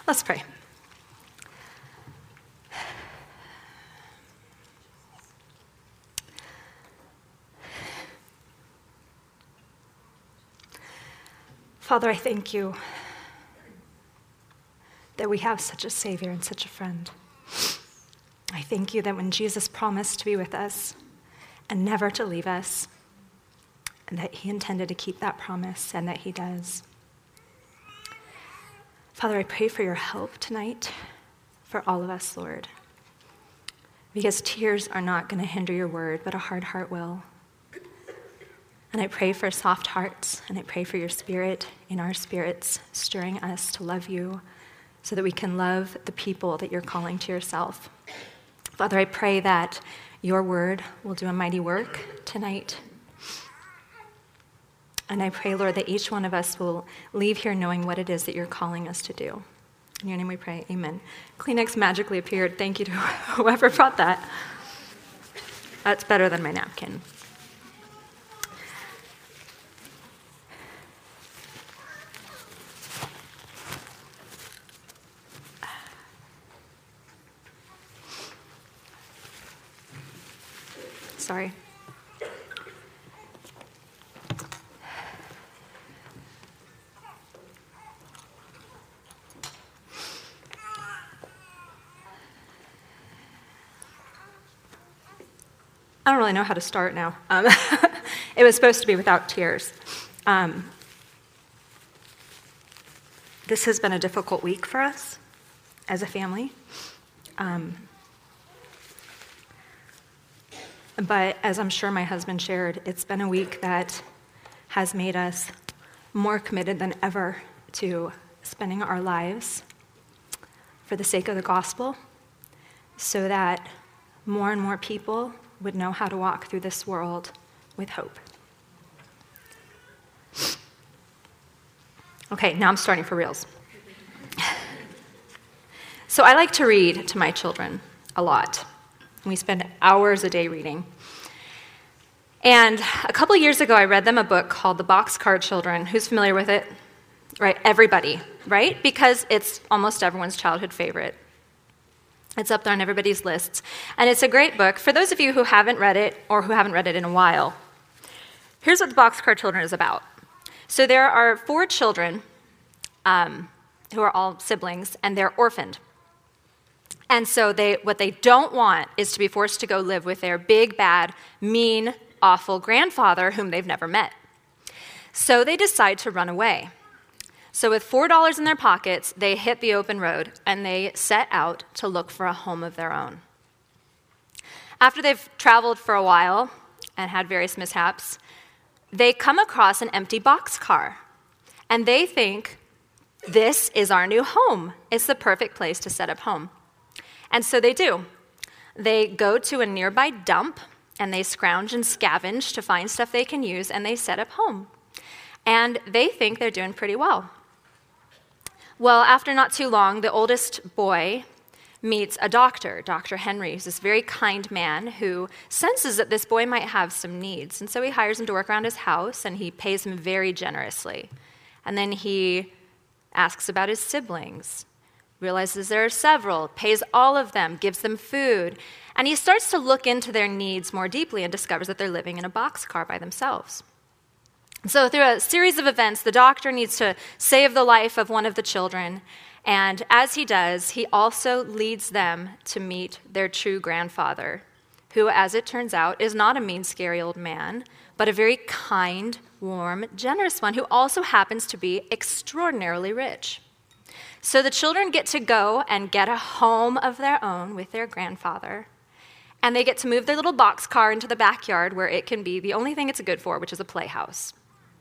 Let's pray. Father, I thank you that we have such a Savior and such a friend. I thank you that when Jesus promised to be with us and never to leave us, and that he intended to keep that promise, and that he does. Father, I pray for your help tonight for all of us, Lord, because tears are not going to hinder your word, but a hard heart will. And I pray for soft hearts, and I pray for your spirit in our spirits, stirring us to love you so that we can love the people that you're calling to yourself. Father, I pray that your word will do a mighty work tonight. And I pray, Lord, that each one of us will leave here knowing what it is that you're calling us to do. In your name we pray, amen. Kleenex magically appeared. Thank you to whoever brought that. That's better than my napkin. Sorry. I don't really know how to start now. It was supposed to be without tears. This has been a difficult week for us as a family. But as I'm sure my husband shared, it's been a week that has made us more committed than ever to spending our lives for the sake of the gospel, so that more and more people would know how to walk through this world with hope. Okay, now I'm starting for reals. So I like to read to my children a lot. We spend hours a day reading. And a couple years ago, I read them a book called The Boxcar Children. Who's familiar with it? Right, everybody, right? Because it's almost everyone's childhood favorite. It's up there on everybody's lists. And it's a great book. For those of you who haven't read it or who haven't read it in a while, here's what The Boxcar Children is about. So there are 4 children who are all siblings, and they're orphaned. And so what they don't want is to be forced to go live with their big, bad, mean, awful grandfather whom they've never met. So they decide to run away. So with $4 in their pockets, they hit the open road, and they set out to look for a home of their own. After they've traveled for a while and had various mishaps, they come across an empty boxcar, and they think, this is our new home. It's the perfect place to set up home. And so they do. They go to a nearby dump, and they scrounge and scavenge to find stuff they can use, and they set up home. And they think they're doing pretty well. Well, after not too long, the oldest boy meets a doctor, Dr. Henry, who's this very kind man who senses that this boy might have some needs. And so he hires him to work around his house, and he pays him very generously. And then he asks about his siblings, realizes there are several, pays all of them, gives them food, and he starts to look into their needs more deeply and discovers that they're living in a boxcar by themselves. So through a series of events, the doctor needs to save the life of one of the children, and as he does, he also leads them to meet their true grandfather, who, as it turns out, is not a mean, scary old man, but a very kind, warm, generous one who also happens to be extraordinarily rich. So the children get to go and get a home of their own with their grandfather, and they get to move their little boxcar into the backyard where it can be the only thing it's good for, which is a playhouse.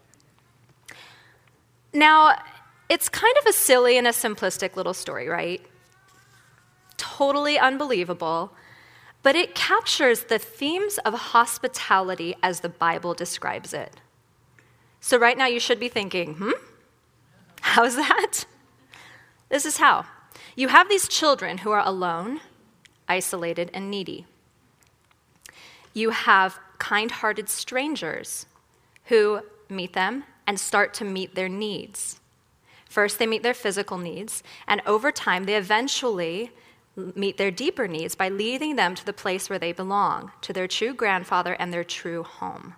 Now, it's kind of a silly and a simplistic little story, right? Totally unbelievable, but it captures the themes of hospitality as the Bible describes it. So right now you should be thinking, how's that? This is how. You have these children who are alone, isolated, and needy. You have kind-hearted strangers who meet them and start to meet their needs. First, they meet their physical needs, and over time, they eventually meet their deeper needs by leading them to the place where they belong, to their true grandfather and their true home.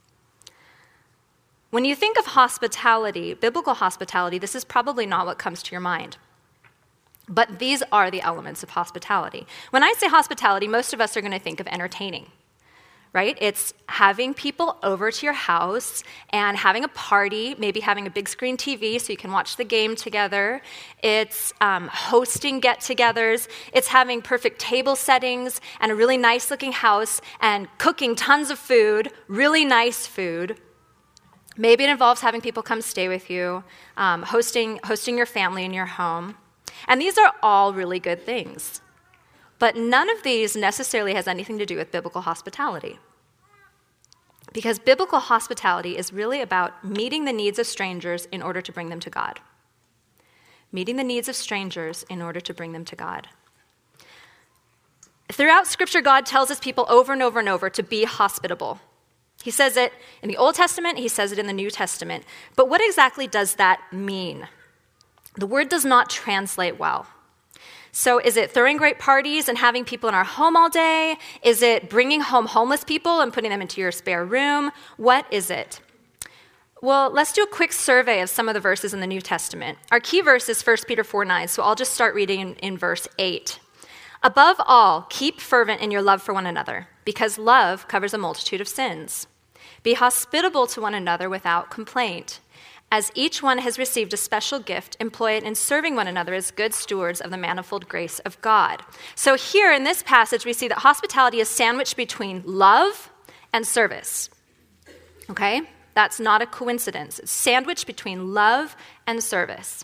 When you think of hospitality, biblical hospitality, this is probably not what comes to your mind. But these are the elements of hospitality. When I say hospitality, most of us are going to think of entertaining, right? It's having people over to your house and having a party, maybe having a big screen TV so you can watch the game together. It's hosting get-togethers. It's having perfect table settings and a really nice-looking house and cooking tons of food, really nice food. Maybe it involves having people come stay with you, hosting your family in your home. And these are all really good things. But none of these necessarily has anything to do with biblical hospitality. Because biblical hospitality is really about meeting the needs of strangers in order to bring them to God. Meeting the needs of strangers in order to bring them to God. Throughout Scripture, God tells his people over and over and over to be hospitable. He says it in the Old Testament, he says it in the New Testament. But what exactly does that mean? The word does not translate well. So is it throwing great parties and having people in our home all day? Is it bringing home homeless people and putting them into your spare room? What is it? Well, let's do a quick survey of some of the verses in the New Testament. Our key verse is 1 Peter 4:9, so I'll just start reading in verse 8. Above all, keep fervent in your love for one another, because love covers a multitude of sins. Be hospitable to one another without complaint. As each one has received a special gift, employ it in serving one another as good stewards of the manifold grace of God. So here in this passage, we see that hospitality is sandwiched between love and service. Okay? That's not a coincidence. It's sandwiched between love and service.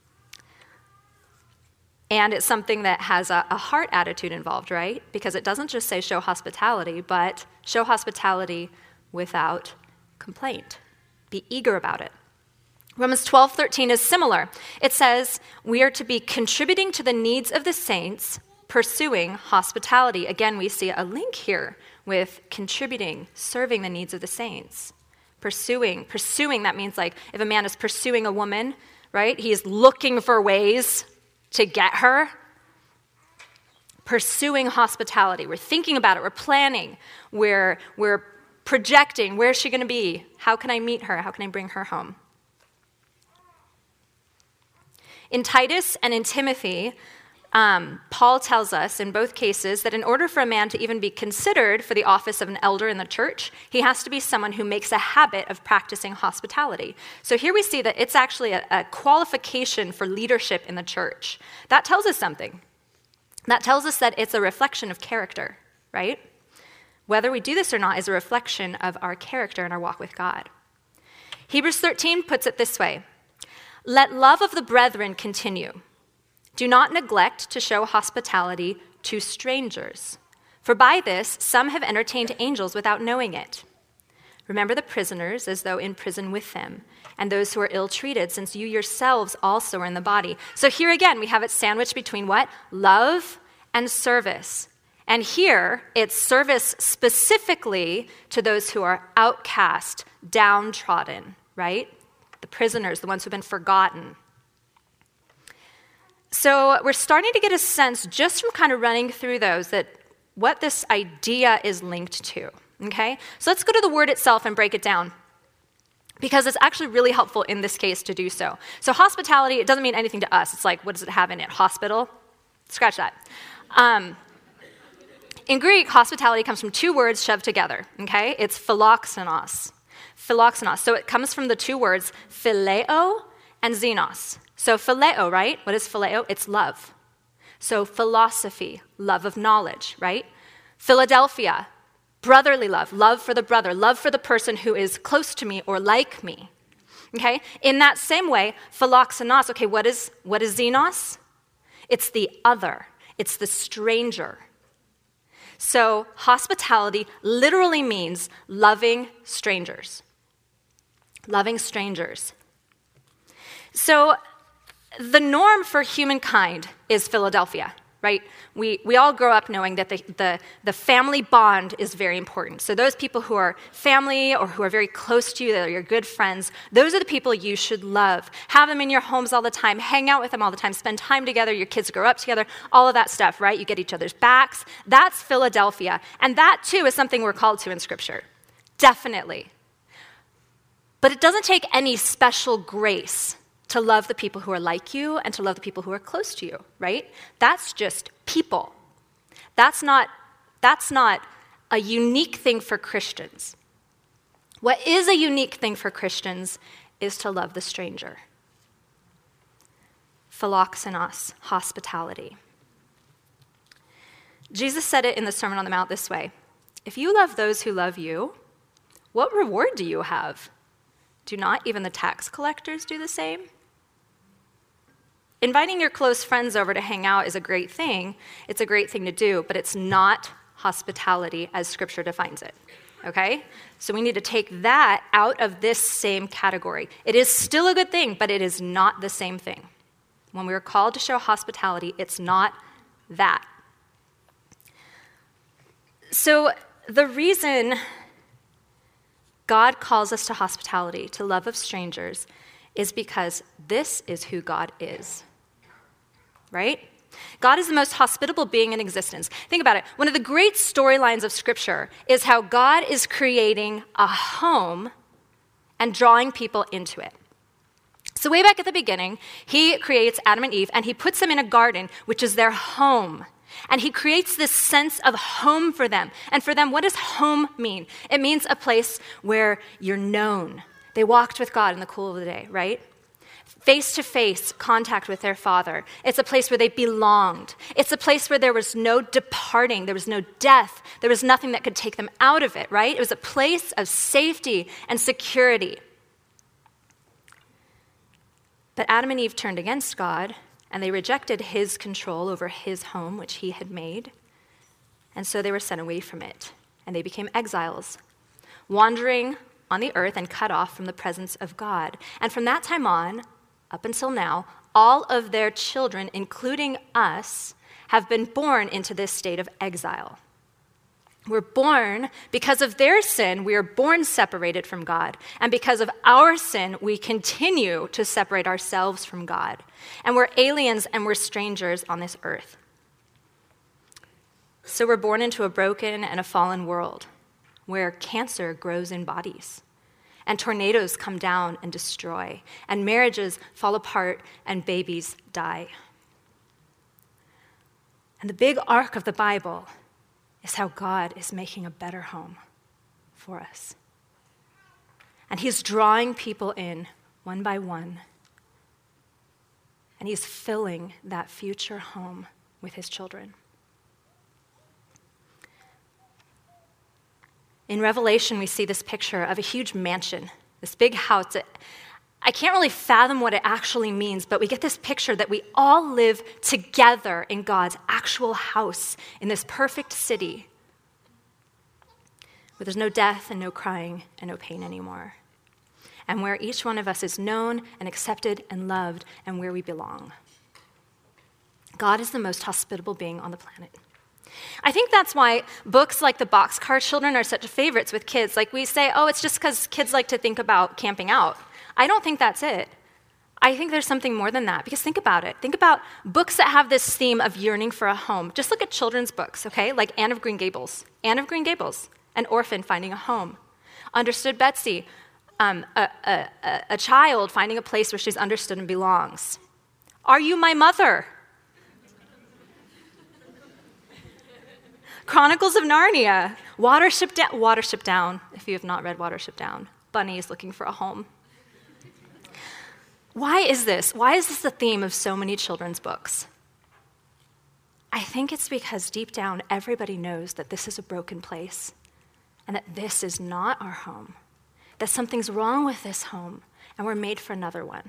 And it's something that has a heart attitude involved, right? Because it doesn't just say show hospitality, but show hospitality without complaint. Be eager about it. Romans 12:13 is similar. It says, we are to be contributing to the needs of the saints, pursuing hospitality. Again, we see a link here with contributing, serving the needs of the saints. Pursuing, that means like if a man is pursuing a woman, right? He is looking for ways to get her. Pursuing hospitality. We're thinking about it. We're planning. We're projecting. Where's she going to be? How can I meet her? How can I bring her home? In Titus and in Timothy, Paul tells us in both cases that in order for a man to even be considered for the office of an elder in the church, he has to be someone who makes a habit of practicing hospitality. So here we see that it's actually a qualification for leadership in the church. That tells us something. That tells us that it's a reflection of character, right? Whether we do this or not is a reflection of our character and our walk with God. Hebrews 13 puts it this way. Let love of the brethren continue. Do not neglect to show hospitality to strangers, for by this some have entertained angels without knowing it. Remember the prisoners as though in prison with them, and those who are ill-treated, since you yourselves also are in the body. So here again, we have it sandwiched between what? Love and service. And here, it's service specifically to those who are outcast, downtrodden, right? The prisoners, the ones who've been forgotten. So we're starting to get a sense just from kind of running through those that what this idea is linked to, okay? So let's go to the word itself and break it down because it's actually really helpful in this case to do so. So hospitality, it doesn't mean anything to us. It's like, what does it have in it? Hospital? Scratch that. In Greek, hospitality comes from two words shoved together, okay? It's philoxenos. Philoxenos. So it comes from the two words phileo and xenos. So phileo, right? What is phileo? It's love. So philosophy, love of knowledge, right? Philadelphia, brotherly love, love for the brother, love for the person who is close to me or like me. Okay? In that same way, philoxenos, okay, what is xenos? It's the other. It's the stranger. So hospitality literally means loving strangers. Loving strangers. So the norm for humankind is Philadelphia, right? We all grow up knowing that the family bond is very important. So those people who are family or who are very close to you, that are your good friends, those are the people you should love. Have them in your homes all the time, hang out with them all the time, spend time together, your kids grow up together, all of that stuff, right? You get each other's backs. That's Philadelphia. And that, too, is something we're called to in Scripture. Definitely. But it doesn't take any special grace to love the people who are like you and to love the people who are close to you, right? That's just people. That's not a unique thing for Christians. What is a unique thing for Christians is to love the stranger. Philoxenos, hospitality. Jesus said it in the Sermon on the Mount this way: if you love those who love you, what reward do you have? Do not even the tax collectors do the same? Inviting your close friends over to hang out is a great thing. It's a great thing to do, but it's not hospitality as Scripture defines it, okay? So we need to take that out of this same category. It is still a good thing, but it is not the same thing. When we are called to show hospitality, it's not that. So the reason God calls us to hospitality, to love of strangers, is because this is who God is, right? God is the most hospitable being in existence. Think about it. One of the great storylines of Scripture is how God is creating a home and drawing people into it. So way back at the beginning, he creates Adam and Eve, and he puts them in a garden, which is their home. And he creates this sense of home for them. And for them, what does home mean? It means a place where you're known. They walked with God in the cool of the day, right? Face-to-face contact with their Father. It's a place where they belonged. It's a place where there was no departing. There was no death. There was nothing that could take them out of it, right? It was a place of safety and security. But Adam and Eve turned against God, and they rejected his control over his home, which he had made. And so they were sent away from it, and they became exiles, wandering on the earth and cut off from the presence of God. And from that time on, up until now, all of their children, including us, have been born into this state of exile. We're born, because of their sin, we are born separated from God. And because of our sin, we continue to separate ourselves from God. And we're aliens and we're strangers on this earth. So we're born into a broken and a fallen world where cancer grows in bodies, and tornadoes come down and destroy, and marriages fall apart, and babies die. And the big arc of the Bible is how God is making a better home for us. And he's drawing people in one by one. And he's filling that future home with his children. In Revelation, we see this picture of a huge mansion, this big house. I can't really fathom what it actually means, but we get this picture that we all live together in God's actual house in this perfect city where there's no death and no crying and no pain anymore, and where each one of us is known and accepted and loved and where we belong. God is the most hospitable being on the planet. I think that's why books like The Boxcar Children are such favorites with kids. Like we say, oh, it's just because kids like to think about camping out. I don't think that's it. I think there's something more than that, because think about it. Think about books that have this theme of yearning for a home. Just look at children's books, okay? Like Anne of Green Gables. Anne of Green Gables, an orphan finding a home. Understood Betsy, a child finding a place where she's understood and belongs. Are You My Mother? Chronicles of Narnia, Watership Down, if you have not read Watership Down. Bunny is looking for a home. Why is this? Why is this the theme of so many children's books? I think it's because deep down, everybody knows that this is a broken place and that this is not our home, that something's wrong with this home and we're made for another one.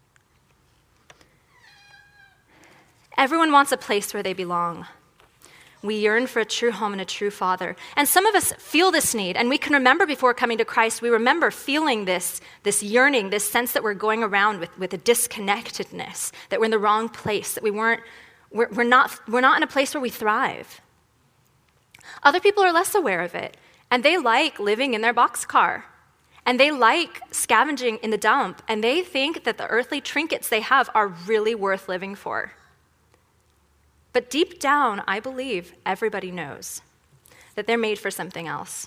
Everyone wants a place where they belong. We yearn for a true home and a true father. And some of us feel this need, and we can remember before coming to Christ, we remember feeling this yearning, this sense that we're going around with a disconnectedness, that we're in the wrong place, that we weren't we're not in a place where we thrive. Other people are less aware of it, and they like living in their boxcar, and they like scavenging in the dump, and they think that the earthly trinkets they have are really worth living for. But deep down, I believe everybody knows that they're made for something else.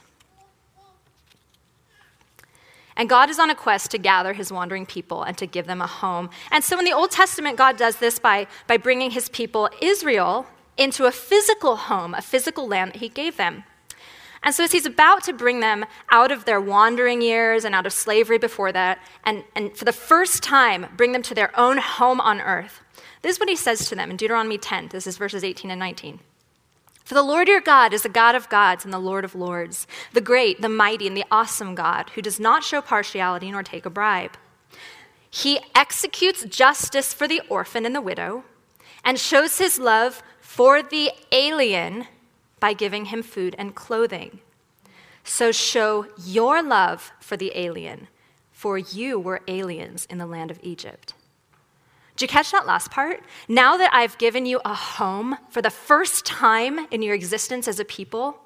And God is on a quest to gather his wandering people and to give them a home. And so in the Old Testament, God does this by bringing his people, Israel, into a physical home, a physical land that he gave them. And so as he's about to bring them out of their wandering years and out of slavery before that, and for the first time bring them to their own home on earth, this is what he says to them in Deuteronomy 10. This is verses 18 and 19. For the Lord your God is the God of gods and the Lord of lords, the great, the mighty, and the awesome God, who does not show partiality nor take a bribe. He executes justice for the orphan and the widow, and shows his love for the alien by giving him food and clothing. So show your love for the alien, for you were aliens in the land of Egypt. Did you catch that last part? Now that I've given you a home for the first time in your existence as a people,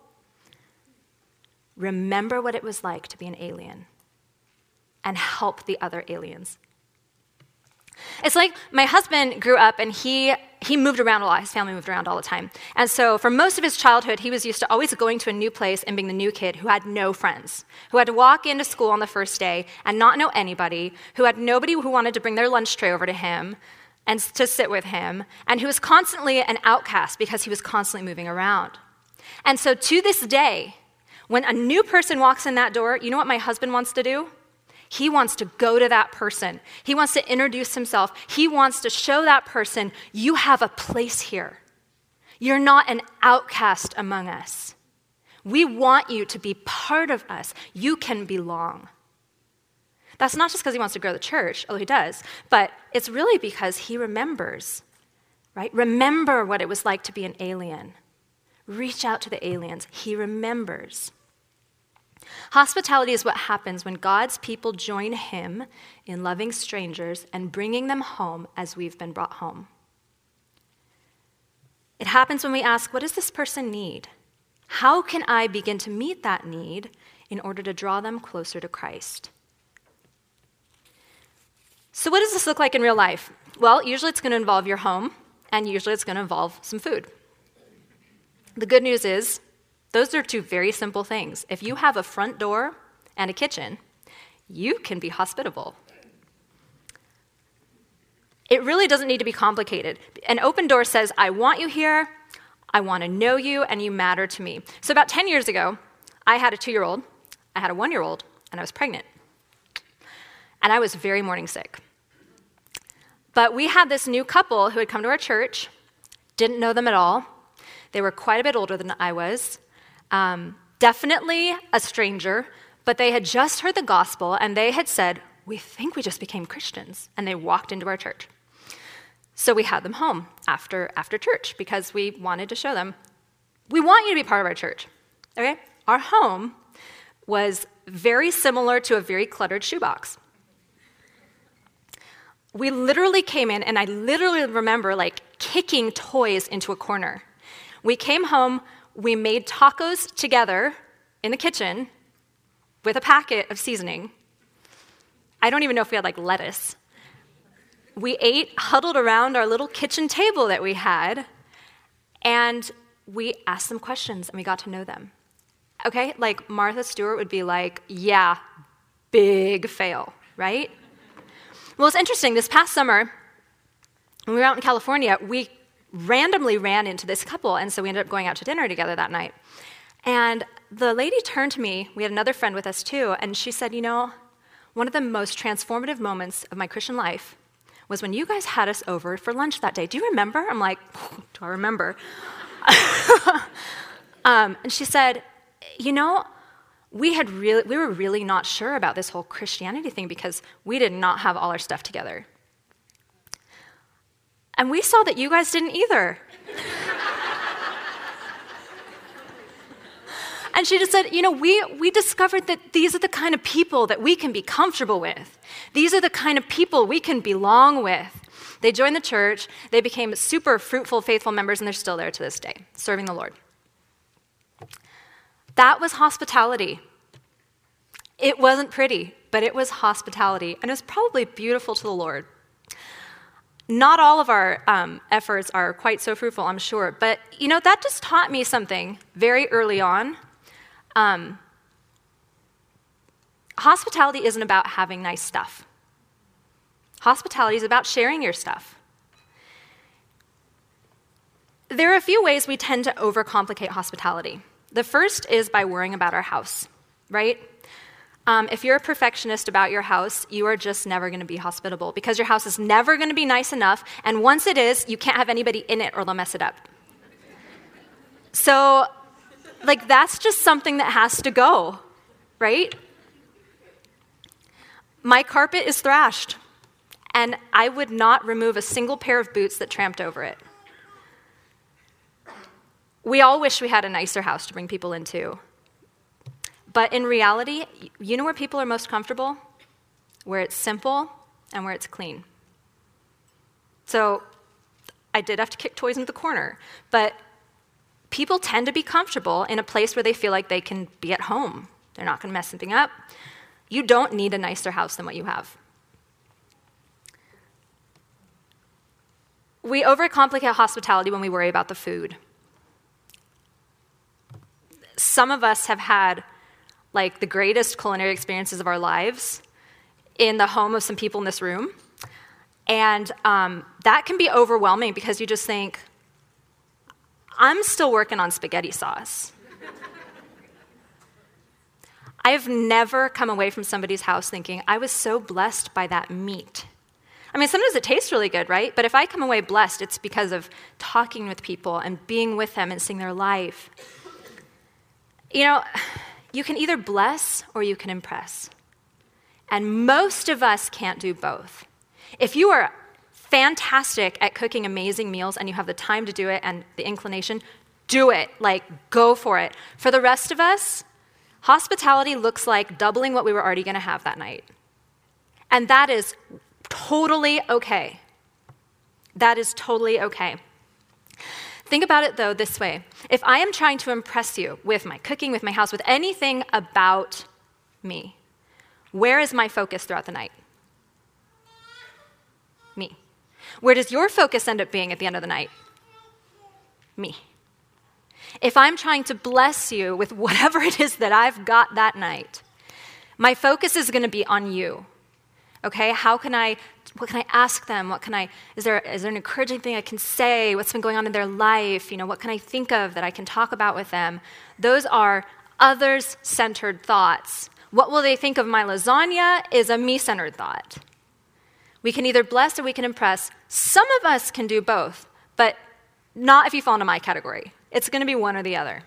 remember what it was like to be an alien and help the other aliens. It's like my husband grew up and he moved around a lot. His family moved around all the time. And so for most of his childhood, he was used to always going to a new place and being the new kid who had no friends, who had to walk into school on the first day and not know anybody, who had nobody who wanted to bring their lunch tray over to him and to sit with him, and who was constantly an outcast because he was constantly moving around. And so to this day, when a new person walks in that door, you know what my husband wants to do? He wants to go to that person. He wants to introduce himself. He wants to show that person, you have a place here. You're not an outcast among us. We want you to be part of us. You can belong. That's not just because he wants to grow the church, although he does, but it's really because he remembers, right? Remember what it was like to be an alien. Reach out to the aliens. He remembers. Hospitality is what happens when God's people join him in loving strangers and bringing them home as we've been brought home. It happens when we ask, what does this person need? How can I begin to meet that need in order to draw them closer to Christ? So what does this look like in real life? Well, usually it's going to involve your home, and usually it's going to involve some food. The good news is, those are two very simple things. If you have a front door and a kitchen, you can be hospitable. It really doesn't need to be complicated. An open door says, I want you here, I want to know you, and you matter to me. So about 10 years ago, I had a 2-year-old, I had a 1-year-old, and I was pregnant. And I was very morning sick. But we had this new couple who had come to our church, didn't know them at all. They were quite a bit older than I was. Definitely a stranger, but they had just heard the gospel and they had said, we think we just became Christians, and they walked into our church. So we had them home after church because we wanted to show them, we want you to be part of our church, okay? Our home was very similar to a very cluttered shoebox. We literally came in, and I literally remember kicking toys into a corner. We came home, we made tacos together in the kitchen with a packet of seasoning. I don't even know if we had lettuce. We ate huddled around our little kitchen table that we had, and we asked them questions and we got to know them. Okay, Martha Stewart would be yeah, big fail, right? Well, it's interesting. This past summer, when we were out in California, we randomly ran into this couple, and so we ended up going out to dinner together that night. And the lady turned to me, we had another friend with us too, and she said, one of the most transformative moments of my Christian life was when you guys had us over for lunch that day. Do you remember? I'm like, do I remember? And she said, we were really not sure about this whole Christianity thing because we did not have all our stuff together. And we saw that you guys didn't either. And she just said, we discovered that these are the kind of people that we can be comfortable with. These are the kind of people we can belong with. They joined the church, they became super fruitful, faithful members, and they're still there to this day, serving the Lord. That was hospitality. It wasn't pretty, but it was hospitality, and it was probably beautiful to the Lord. Not all of our efforts are quite so fruitful, I'm sure, but that just taught me something very early on. Hospitality isn't about having nice stuff. Hospitality is about sharing your stuff. There are a few ways we tend to overcomplicate hospitality. The first is by worrying about our house, right? If you're a perfectionist about your house, you are just never going to be hospitable because your house is never going to be nice enough, and once it is, you can't have anybody in it or they'll mess it up. So, that's just something that has to go, right? My carpet is thrashed, and I would not remove a single pair of boots that tramped over it. We all wish we had a nicer house to bring people into. But in reality, you know where people are most comfortable? Where it's simple and where it's clean. So I did have to kick toys into the corner, but people tend to be comfortable in a place where they feel like they can be at home. They're not going to mess something up. You don't need a nicer house than what you have. We overcomplicate hospitality when we worry about the food. Some of us have had the greatest culinary experiences of our lives in the home of some people in this room. And that can be overwhelming because you just think, I'm still working on spaghetti sauce. I've never come away from somebody's house thinking, I was so blessed by that meat. I mean, sometimes it tastes really good, right? But if I come away blessed, it's because of talking with people and being with them and seeing their life. You can either bless or you can impress. And most of us can't do both. If you are fantastic at cooking amazing meals and you have the time to do it and the inclination, do it. Go for it. For the rest of us, hospitality looks like doubling what we were already going to have that night. And that is totally okay. That is totally okay. Think about it, though, this way. If I am trying to impress you with my cooking, with my house, with anything about me, where is my focus throughout the night? Me. Where does your focus end up being at the end of the night? Me. If I'm trying to bless you with whatever it is that I've got that night, my focus is going to be on you. Okay? What can I ask them? Is there an encouraging thing I can say? What's been going on in their life? What can I think of that I can talk about with them? Those are others-centered thoughts. What will they think of my lasagna is a me-centered thought. We can either bless or we can impress. Some of us can do both, but not if you fall into my category. It's going to be one or the other.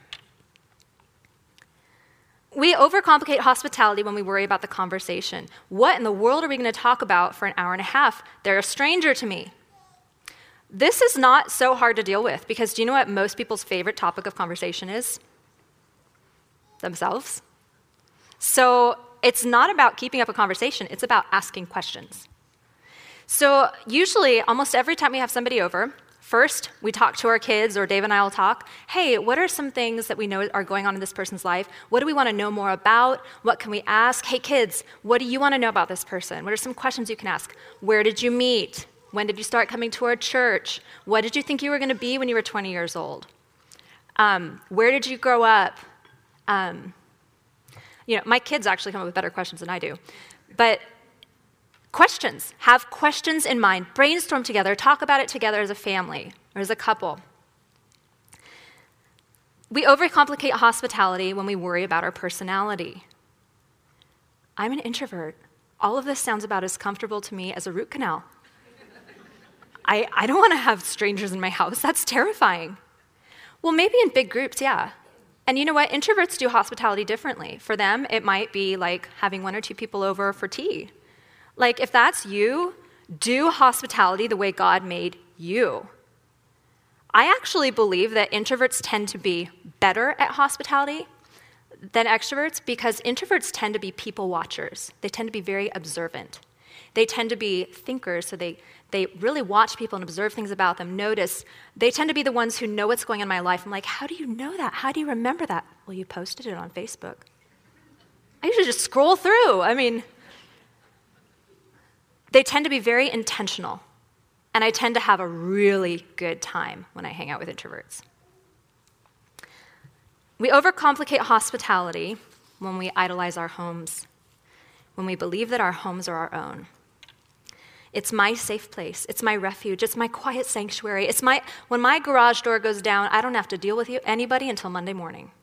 We overcomplicate hospitality when we worry about the conversation. What in the world are we going to talk about for an hour and a half? They're a stranger to me. This is not so hard to deal with because do you know what most people's favorite topic of conversation is? Themselves. So it's not about keeping up a conversation, it's about asking questions. So usually, almost every time we have somebody over, first, we talk to our kids, or Dave and I will talk. Hey, what are some things that we know are going on in this person's life? What do we want to know more about? What can we ask? Hey, kids, what do you want to know about this person? What are some questions you can ask? Where did you meet? When did you start coming to our church? What did you think you were going to be when you were 20 years old? Where did you grow up? My kids actually come up with better questions than I do. But questions. Have questions in mind. Brainstorm together. Talk about it together as a family or as a couple. We overcomplicate hospitality when we worry about our personality. I'm an introvert. All of this sounds about as comfortable to me as a root canal. I don't want to have strangers in my house. That's terrifying. Well, maybe in big groups, yeah. And you know what? Introverts do hospitality differently. For them, it might be like having one or two people over for tea. If that's you, do hospitality the way God made you. I actually believe that introverts tend to be better at hospitality than extroverts because introverts tend to be people watchers. They tend to be very observant. They tend to be thinkers, so they really watch people and observe things about them, notice. They tend to be the ones who know what's going on in my life. I'm like, how do you know that? How do you remember that? Well, you posted it on Facebook. I usually just scroll through. They tend to be very intentional, and I tend to have a really good time when I hang out with introverts. We overcomplicate hospitality when we idolize our homes, when we believe that our homes are our own. It's my safe place. It's my refuge. It's my quiet sanctuary. When my garage door goes down, I don't have to deal with anybody until Monday morning.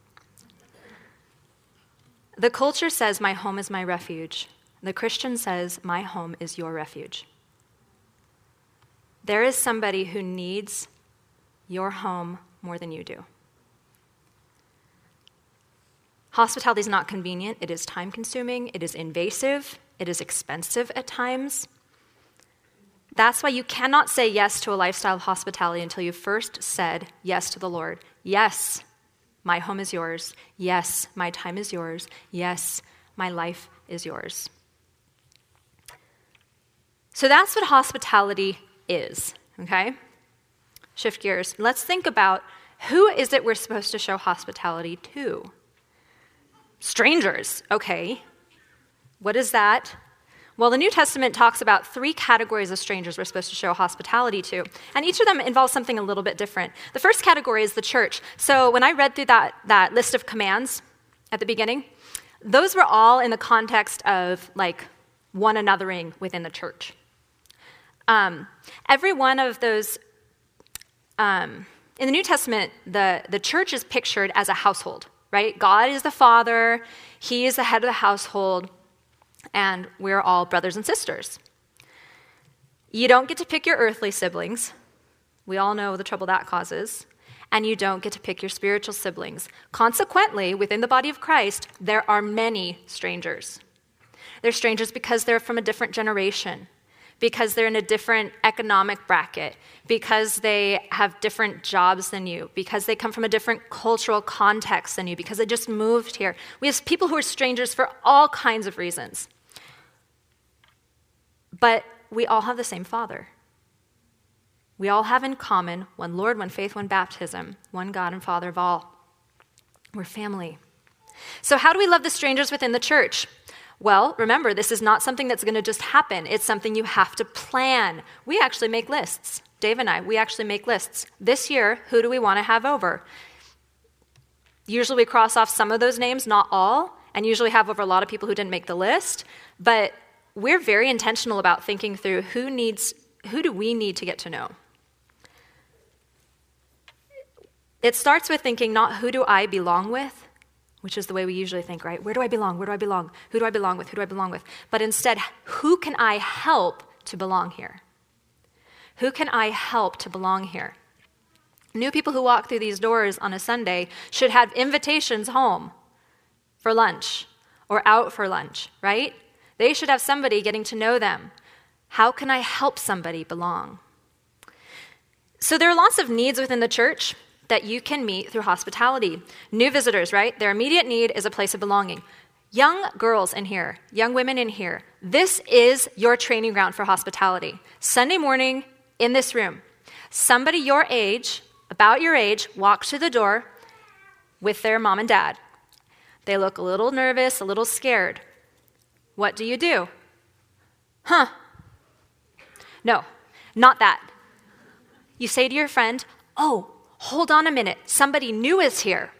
The culture says my home is my refuge. The Christian says my home is your refuge. There is somebody who needs your home more than you do. Hospitality is not convenient. It is time-consuming. It is invasive. It is expensive at times. That's why you cannot say yes to a lifestyle of hospitality until you first said yes to the Lord. Yes, my home is yours. Yes, my time is yours. Yes, my life is yours. So that's what hospitality is, okay? Shift gears. Let's think about who is it we're supposed to show hospitality to? Strangers, okay. What is that? Well, the New Testament talks about 3 categories of strangers we're supposed to show hospitality to, and each of them involves something a little bit different. The first category is the church. So when I read through that list of commands at the beginning, those were all in the context of one anothering within the church. Every one of those, in the New Testament, the church is pictured as a household, right? God is the father, he is the head of the household, and we're all brothers and sisters. You don't get to pick your earthly siblings. We all know the trouble that causes. And you don't get to pick your spiritual siblings. Consequently, within the body of Christ, there are many strangers. They're strangers because they're from a different generation, because they're in a different economic bracket, because they have different jobs than you, because they come from a different cultural context than you, because they just moved here. We have people who are strangers for all kinds of reasons. But we all have the same Father. We all have in common one Lord, one faith, one baptism, one God and Father of all. We're family. So how do we love the strangers within the church? Well, remember, this is not something that's going to just happen. It's something you have to plan. We actually make lists. Dave and I, we actually make lists. This year, who do we want to have over? Usually we cross off some of those names, not all, and usually have over a lot of people who didn't make the list. But we're very intentional about thinking through who do we need to get to know. It starts with thinking not who do I belong with, which is the way we usually think, right? Where do I belong? Where do I belong? Who do I belong with? Who do I belong with? But instead, who can I help to belong here? Who can I help to belong here? New people who walk through these doors on a Sunday should have invitations home for lunch or out for lunch, right? They should have somebody getting to know them. How can I help somebody belong? So there are lots of needs within the church that you can meet through hospitality. New visitors, right? Their immediate need is a place of belonging. Young girls in here, young women in here, this is your training ground for hospitality. Sunday morning in this room, somebody your age, about your age, walks through the door with their mom and dad. They look a little nervous, a little scared. What do you do? No, not that. You say to your friend, oh, hold on a minute, somebody new is here.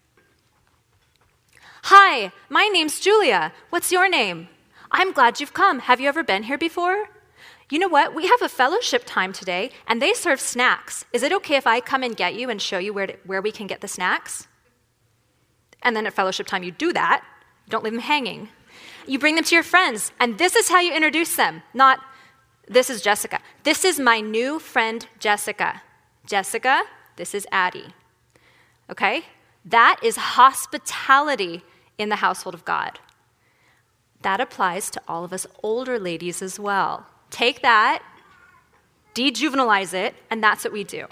Hi, my name's Julia. What's your name? I'm glad you've come. Have you ever been here before? You know what? We have a fellowship time today, and they serve snacks. Is it okay if I come and get you and show you where we can get the snacks? And then at fellowship time, you do that. Don't leave them hanging. You bring them to your friends, and this is how you introduce them. Not, this is Jessica. This is my new friend, Jessica. Jessica, this is Addie. Okay? That is hospitality in the household of God. That applies to all of us older ladies as well. Take that, de-juvenilize it, and that's what we do.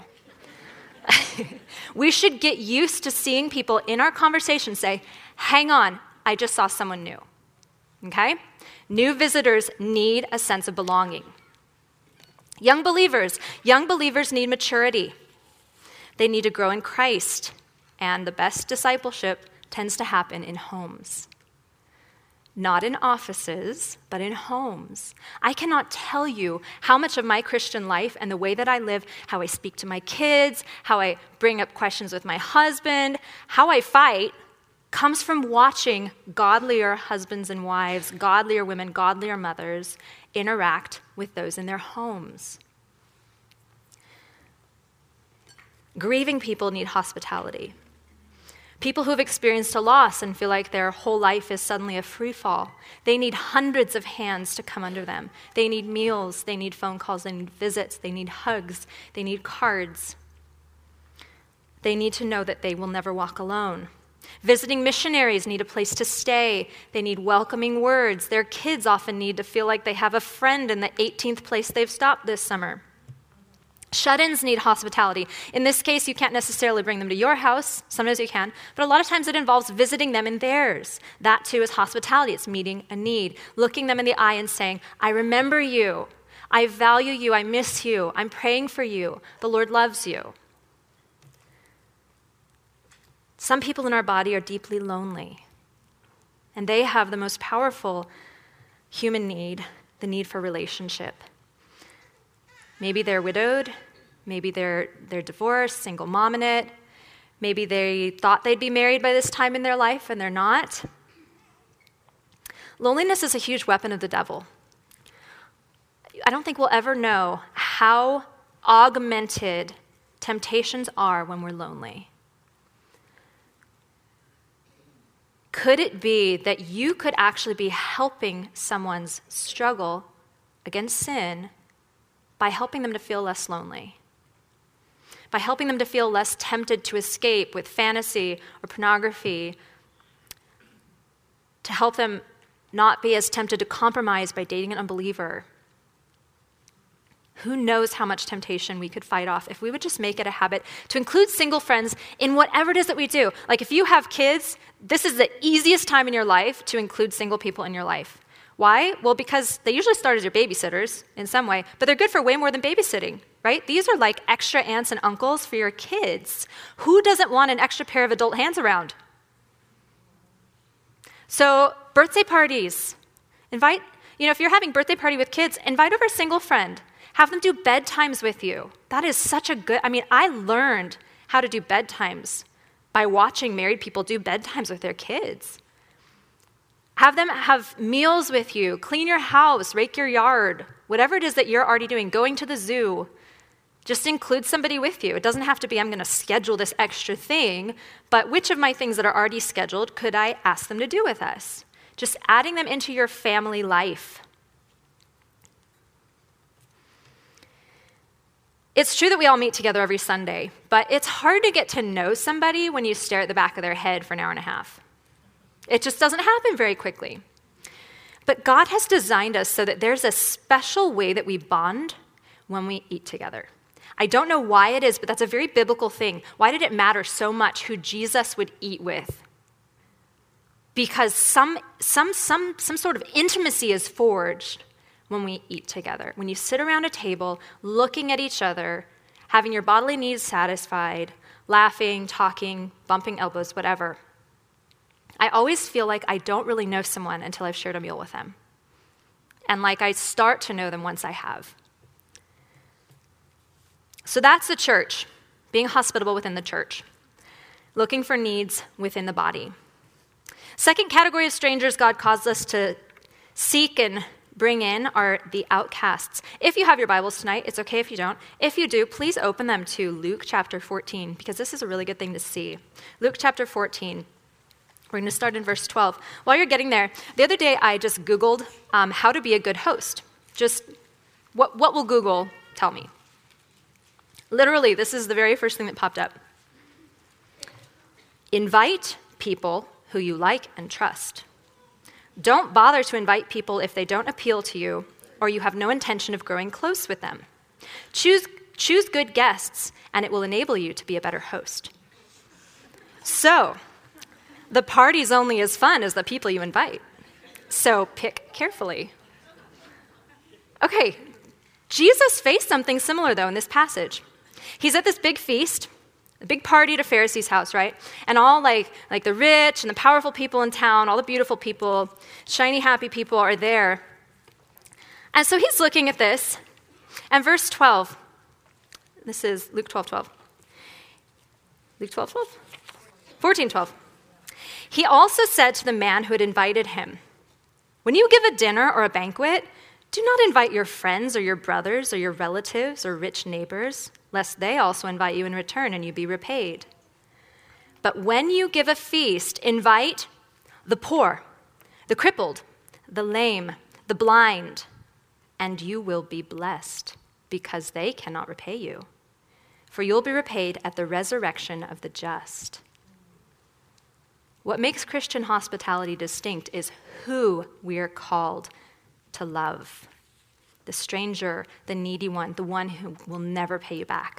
We should get used to seeing people in our conversation say, hang on, I just saw someone new. Okay? New visitors need a sense of belonging. Young believers need maturity. They need to grow in Christ, and the best discipleship tends to happen in homes. Not in offices, but in homes. I cannot tell you how much of my Christian life and the way that I live, how I speak to my kids, how I bring up questions with my husband, how I fight, comes from watching godlier husbands and wives, godlier women, godlier mothers interact with those in their homes. Grieving people need hospitality. People who have experienced a loss and feel like their whole life is suddenly a free fall, they need hundreds of hands to come under them. They need meals, they need phone calls, they need visits, they need hugs, they need cards. They need to know that they will never walk alone. Visiting missionaries need a place to stay. They need welcoming words. Their kids often need to feel like they have a friend in the 18th place they've stopped this summer. Shut-ins need hospitality. In this case, you can't necessarily bring them to your house. Sometimes you can. But a lot of times it involves visiting them in theirs. That too is hospitality. It's meeting a need. Looking them in the eye and saying, I remember you. I value you. I miss you. I'm praying for you. The Lord loves you. Some people in our body are deeply lonely. And they have the most powerful human need, the need for relationship. Maybe they're widowed, maybe they're divorced, single mom in it, maybe they thought they'd be married by this time in their life and they're not. Loneliness is a huge weapon of the devil. I don't think we'll ever know how augmented temptations are when we're lonely. Could it be that you could actually be helping someone's struggle against sin by helping them to feel less lonely, by helping them to feel less tempted to escape with fantasy or pornography, to help them not be as tempted to compromise by dating an unbeliever? Who knows how much temptation we could fight off if we would just make it a habit to include single friends in whatever it is that we do. Like if you have kids, this is the easiest time in your life to include single people in your life. Why? Well, because they usually start as your babysitters in some way, but they're good for way more than babysitting, right? These are like extra aunts and uncles for your kids. Who doesn't want an extra pair of adult hands around? So birthday parties. If you're having birthday party with kids, invite over a single friend. Have them do bedtimes with you. That is such a good, I learned how to do bedtimes by watching married people do bedtimes with their kids. Have them have meals with you, clean your house, rake your yard, whatever it is that you're already doing, going to the zoo. Just include somebody with you. It doesn't have to be, I'm going to schedule this extra thing, but which of my things that are already scheduled could I ask them to do with us? Just adding them into your family life. It's true that we all meet together every Sunday, but it's hard to get to know somebody when you stare at the back of their head for an hour and a half. It just doesn't happen very quickly. But God has designed us so that there's a special way that we bond when we eat together. I don't know why it is, but that's a very biblical thing. Why did it matter so much who Jesus would eat with? Because some sort of intimacy is forged when we eat together. When you sit around a table, looking at each other, having your bodily needs satisfied, laughing, talking, bumping elbows, whatever. I always feel like I don't really know someone until I've shared a meal with them. And like I start to know them once I have. So that's the church, being hospitable within the church, looking for needs within the body. Second category of strangers God calls us to seek and bring in are the outcasts. If you have your Bibles tonight, it's okay if you don't. If you do, please open them to Luke chapter 14, because this is a really good thing to see. Luke chapter 14. We're going to start in verse 12. While you're getting there, the other day I just Googled how to be a good host. Just what will Google tell me? Literally, this is the very first thing that popped up. Invite people who you like and trust. Don't bother to invite people if they don't appeal to you or you have no intention of growing close with them. Choose good guests, and it will enable you to be a better host. So, the party's only as fun as the people you invite. So pick carefully. Okay, Jesus faced something similar, though, in this passage. He's at this big feast, a big party at a Pharisee's house, right? And all like the rich and the powerful people in town, all the beautiful people, shiny, happy people are there. And so he's looking at this, and verse 12, this is Luke 12:12. Luke 12:12? 14:12. He also said to the man who had invited him, "When you give a dinner or a banquet, do not invite your friends or your brothers or your relatives or rich neighbors, lest they also invite you in return and you be repaid. But when you give a feast, invite the poor, the crippled, the lame, the blind, and you will be blessed, because they cannot repay you. For you'll be repaid at the resurrection of the just." What makes Christian hospitality distinct is who we are called to love. The stranger, the needy one, the one who will never pay you back.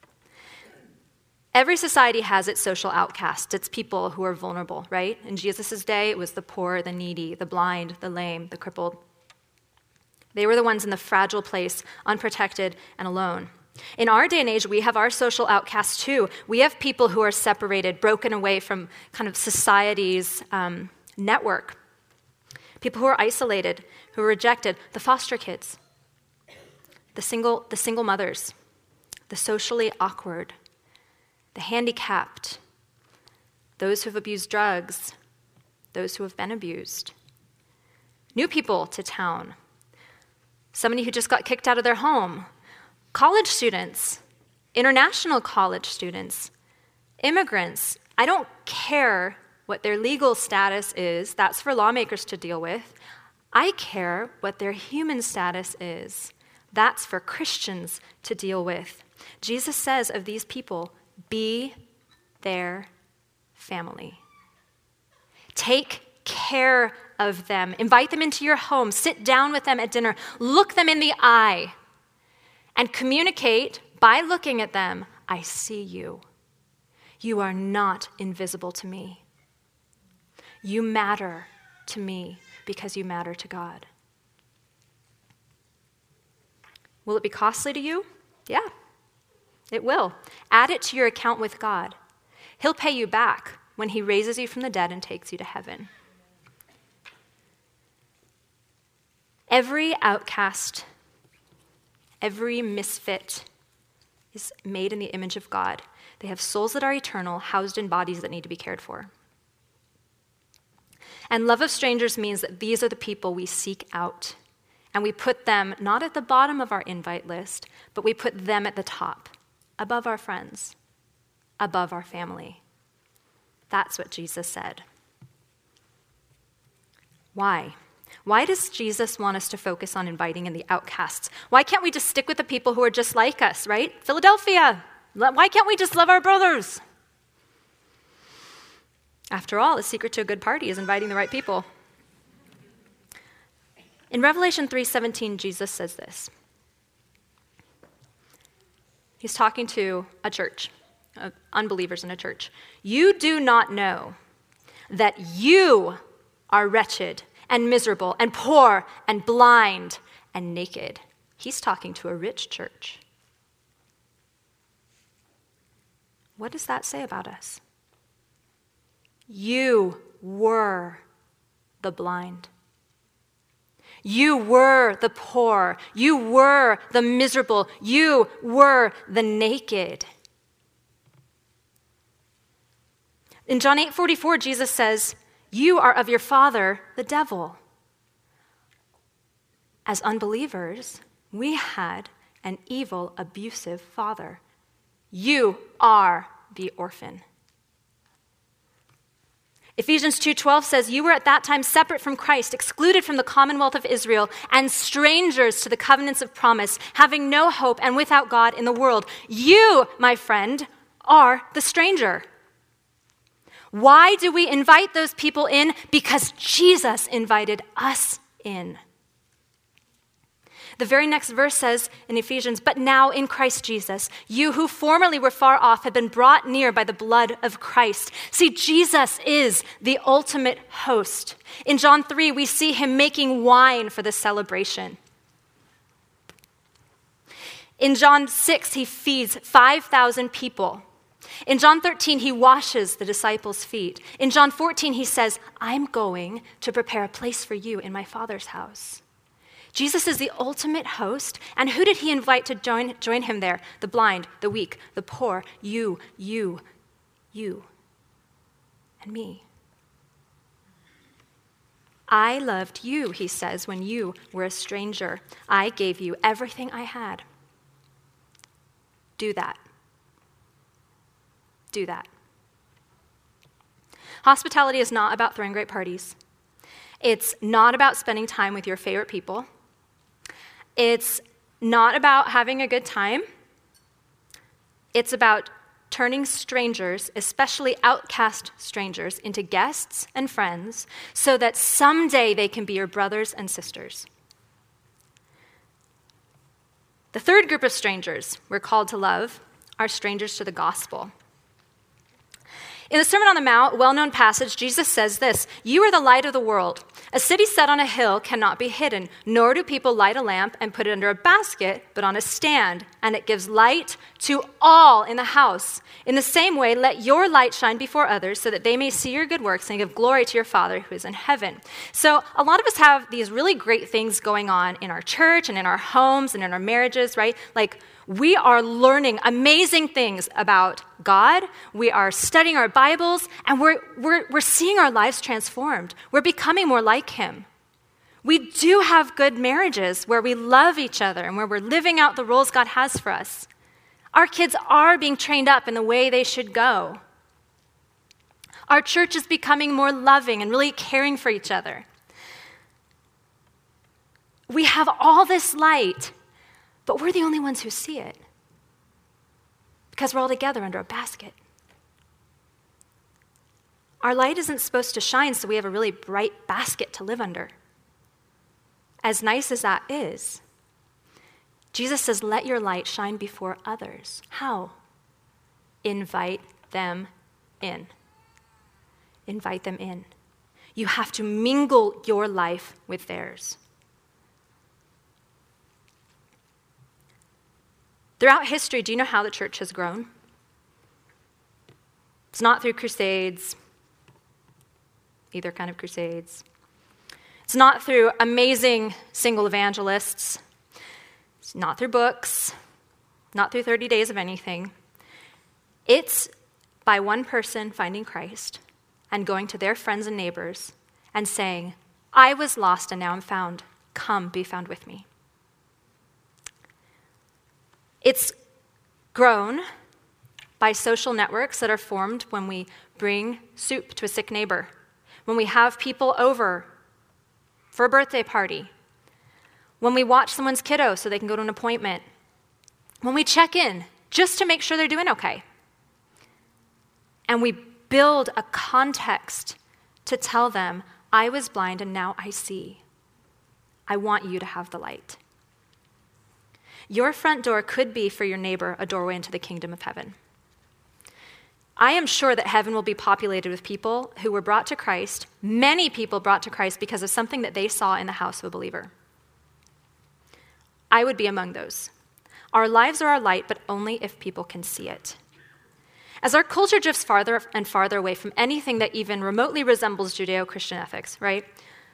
Every society has its social outcasts, its people who are vulnerable, right? In Jesus' day, it was the poor, the needy, the blind, the lame, the crippled. They were the ones in the fragile place, unprotected and alone. In our day and age, we have our social outcasts too. We have people who are separated, broken away from kind of society's network. People who are isolated, who are rejected, the foster kids, the single mothers, the socially awkward, the handicapped, those who have abused drugs, those who have been abused. New people to town, somebody who just got kicked out of their home, college students, international college students, immigrants. I don't care what their legal status is. That's for lawmakers to deal with. I care what their human status is. That's for Christians to deal with. Jesus says of these people, be their family. Take care of them. Invite them into your home. Sit down with them at dinner. Look them in the eye and communicate by looking at them, I see you. You are not invisible to me. You matter to me because you matter to God. Will it be costly to you? Yeah, it will. Add it to your account with God. He'll pay you back when he raises you from the dead and takes you to heaven. Every outcast, every misfit is made in the image of God. They have souls that are eternal, housed in bodies that need to be cared for. And love of strangers means that these are the people we seek out. And we put them not at the bottom of our invite list, but we put them at the top, above our friends, above our family. That's what Jesus said. Why? Why does Jesus want us to focus on inviting in the outcasts? Why can't we just stick with the people who are just like us, right? Philadelphia, why can't we just love our brothers? After all, the secret to a good party is inviting the right people. In Revelation 3:17, Jesus says this. He's talking to a church, unbelievers in a church. You do not know that you are wretched and miserable and poor and blind and naked. He's talking to a rich church. What does that say about us? You were the blind. You were the poor. You were the miserable. You were the naked. In John 8:44, Jesus says, you are of your father, the devil. As unbelievers, we had an evil, abusive father. You are the orphan. Ephesians 2:12 says, you were at that time separate from Christ, excluded from the commonwealth of Israel, and strangers to the covenants of promise, having no hope and without God in the world. You, my friend, are the stranger. Why do we invite those people in? Because Jesus invited us in. The very next verse says in Ephesians, "But now in Christ Jesus, you who formerly were far off have been brought near by the blood of Christ." See, Jesus is the ultimate host. In John 3, we see him making wine for the celebration. In John 6, he feeds 5,000 people. In John 13, he washes the disciples' feet. In John 14, he says, "I'm going to prepare a place for you in my Father's house." Jesus is the ultimate host, and who did he invite to join him there? The blind, the weak, the poor, you, and me. "I loved you," he says, "when you were a stranger. I gave you everything I had." Do that. Do that. Hospitality is not about throwing great parties. It's not about spending time with your favorite people. It's not about having a good time. It's about turning strangers, especially outcast strangers, into guests and friends so that someday they can be your brothers and sisters. The third group of strangers we're called to love are strangers to the gospel. In the Sermon on the Mount, a well-known passage, Jesus says this, "You are the light of the world. A city set on a hill cannot be hidden, nor do people light a lamp and put it under a basket, but on a stand, and it gives light to all in the house. In the same way, let your light shine before others so that they may see your good works and give glory to your Father who is in heaven." So a lot of us have these really great things going on in our church and in our homes and in our marriages, right? Like, we are learning amazing things about God. We are studying our Bibles, and we're seeing our lives transformed. We're becoming more like him. We do have good marriages where we love each other and where we're living out the roles God has for us. Our kids are being trained up in the way they should go. Our church is becoming more loving and really caring for each other. We have all this light, but we're the only ones who see it because we're all together under a basket. Our light isn't supposed to shine so we have a really bright basket to live under. As nice as that is, Jesus says, let your light shine before others. How? Invite them in. Invite them in. You have to mingle your life with theirs. Throughout history, do you know how the church has grown? It's not through crusades, either kind of crusades. It's not through amazing single evangelists. It's not through books, not through 30 days of anything. It's by one person finding Christ and going to their friends and neighbors and saying, "I was lost and now I'm found. Come, be found with me." It's grown by social networks that are formed when we bring soup to a sick neighbor, when we have people over for a birthday party, when we watch someone's kiddo so they can go to an appointment, when we check in just to make sure they're doing okay. And we build a context to tell them, "I was blind and now I see. I want you to have the light." Your front door could be for your neighbor a doorway into the kingdom of heaven. I am sure that heaven will be populated with people who were brought to Christ, many people brought to Christ because of something that they saw in the house of a believer. I would be among those. Our lives are our light, but only if people can see it. As our culture drifts farther and farther away from anything that even remotely resembles Judeo-Christian ethics, right?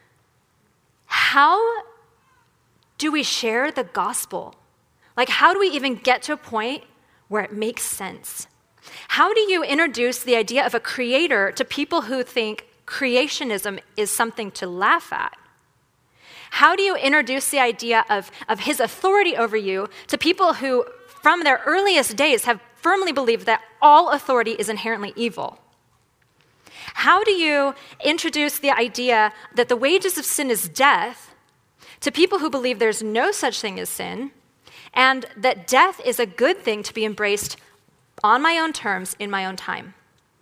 How do we share the gospel? Like, how do we even get to a point where it makes sense? How do you introduce the idea of a creator to people who think creationism is something to laugh at? How do you introduce the idea of his authority over you to people who, from their earliest days, have firmly believed that all authority is inherently evil? How do you introduce the idea that the wages of sin is death to people who believe there's no such thing as sin, and that death is a good thing to be embraced on my own terms, in my own time?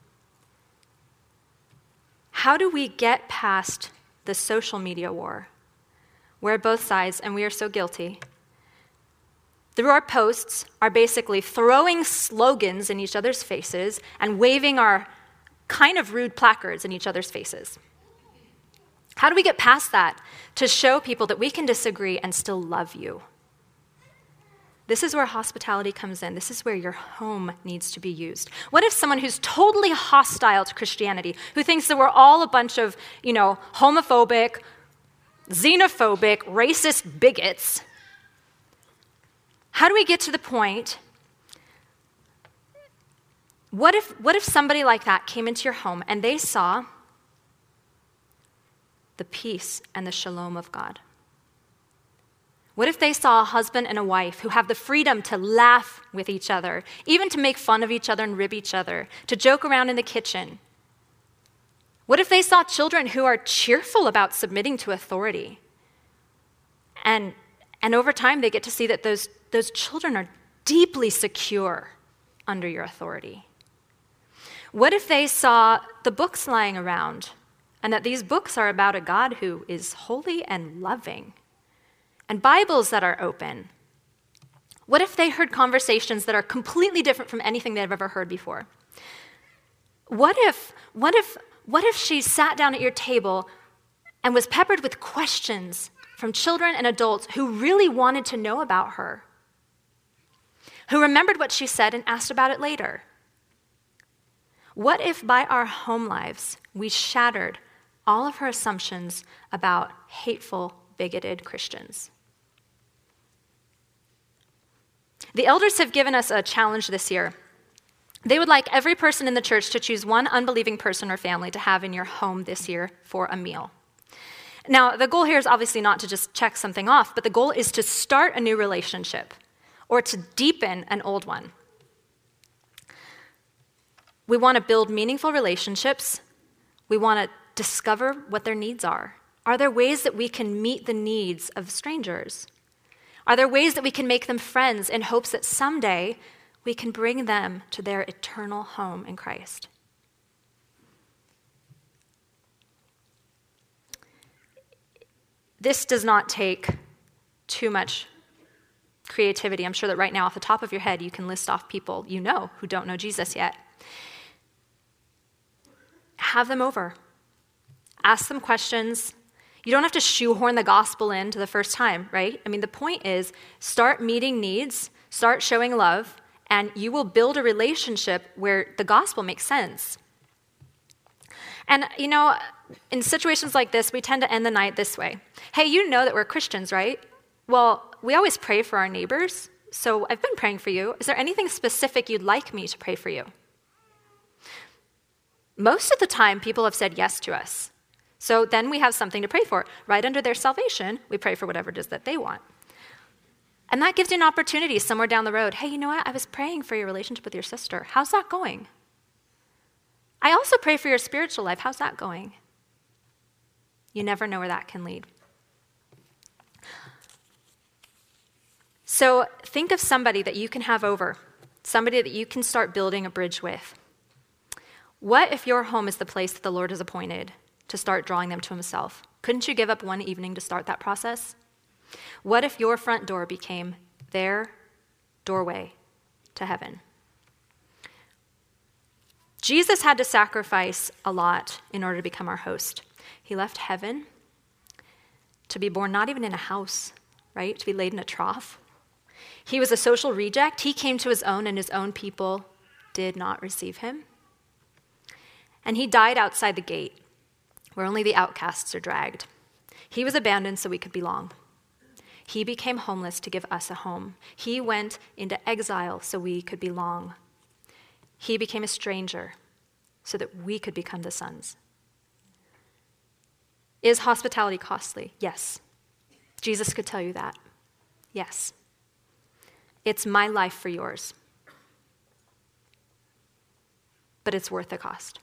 How do we get past the social media war, where both sides, and we are so guilty, through our posts, are basically throwing slogans in each other's faces and waving our kind of rude placards in each other's faces. How do we get past that to show people that we can disagree and still love you? This is where hospitality comes in. This is where your home needs to be used. What if someone who's totally hostile to Christianity, who thinks that we're all a bunch of, homophobic, xenophobic, racist bigots, how do we get to the point? What if somebody like that came into your home and they saw the peace and the shalom of God? What if they saw a husband and a wife who have the freedom to laugh with each other, even to make fun of each other and rib each other, to joke around in the kitchen? What if they saw children who are cheerful about submitting to authority? And over time, they get to see that those children are deeply secure under your authority. What if they saw the books lying around, and that these books are about a God who is holy and loving, and Bibles that are open? What if they heard conversations that are completely different from anything they've ever heard before? What if she sat down at your table and was peppered with questions from children and adults who really wanted to know about her, who remembered what she said and asked about it later? What if by our home lives we shattered all of her assumptions about hateful, bigoted Christians? The elders have given us a challenge this year. They would like every person in the church to choose one unbelieving person or family to have in your home this year for a meal. Now, the goal here is obviously not to just check something off, but the goal is to start a new relationship or to deepen an old one. We want to build meaningful relationships. We want to discover what their needs are. Are there ways that we can meet the needs of strangers? Are there ways that we can make them friends in hopes that someday we can bring them to their eternal home in Christ? This does not take too much creativity. I'm sure that right now, off the top of your head, you can list off people you know who don't know Jesus yet. Have them over. Ask them questions. You don't have to shoehorn the gospel in to the first time, right? I mean, the point is, start meeting needs, start showing love, and you will build a relationship where the gospel makes sense. And, in situations like this, we tend to end the night this way. Hey, you know that we're Christians, right? Well, we always pray for our neighbors, so I've been praying for you. Is there anything specific you'd like me to pray for you? Most of the time, people have said yes to us. So then we have something to pray for. Right under their salvation, we pray for whatever it is that they want. And that gives you an opportunity somewhere down the road. Hey, you know what? I was praying for your relationship with your sister. How's that going? I also pray for your spiritual life. How's that going? You never know where that can lead. So think of somebody that you can have over, somebody that you can start building a bridge with. What if your home is the place that the Lord has appointed to start drawing them to himself? Couldn't you give up one evening to start that process? What if your front door became their doorway to heaven? Jesus had to sacrifice a lot in order to become our host. He left heaven to be born not even in a house, right? To be laid in a trough. He was a social reject. He came to his own, and his own people did not receive him. And he died outside the gate, where only the outcasts are dragged. He was abandoned so we could belong. He became homeless to give us a home. He went into exile so we could belong. He became a stranger so that we could become the sons. Is hospitality costly? Yes. Jesus could tell you that. Yes. It's my life for yours. But it's worth the cost.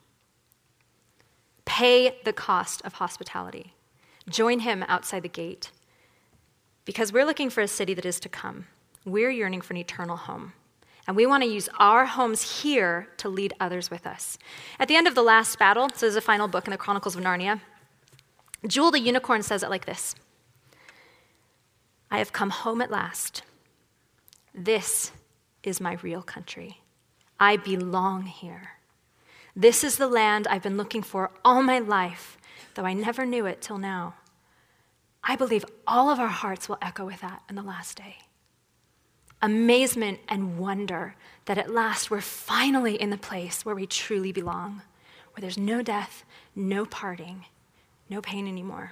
Pay the cost of hospitality. Join him outside the gate. Because we're looking for a city that is to come. We're yearning for an eternal home. And we want to use our homes here to lead others with us. At the end of the last battle, so there's a final book in the Chronicles of Narnia, Jewel the unicorn says it like this: I have come home at last. This is my real country. I belong here. This is the land I've been looking for all my life, though I never knew it till now. I believe all of our hearts will echo with that in the last day. Amazement and wonder that at last we're finally in the place where we truly belong, where there's no death, no parting, no pain anymore.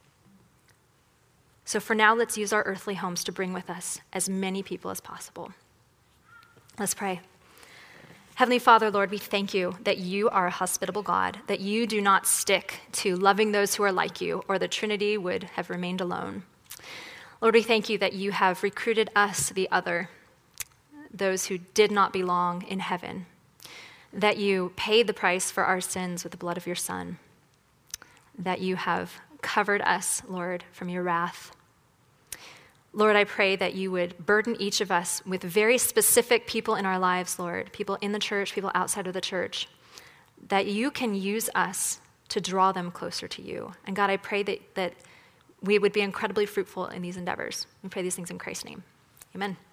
So for now, let's use our earthly homes to bring with us as many people as possible. Let's pray. Heavenly Father, Lord, we thank you that you are a hospitable God, that you do not stick to loving those who are like you, or the Trinity would have remained alone. Lord, we thank you that you have recruited us, the other, those who did not belong in heaven, that you paid the price for our sins with the blood of your Son, that you have covered us, Lord, from your wrath. Lord, I pray that you would burden each of us with very specific people in our lives, Lord, people in the church, people outside of the church, that you can use us to draw them closer to you. And God, I pray that we would be incredibly fruitful in these endeavors. We pray these things in Christ's name. Amen.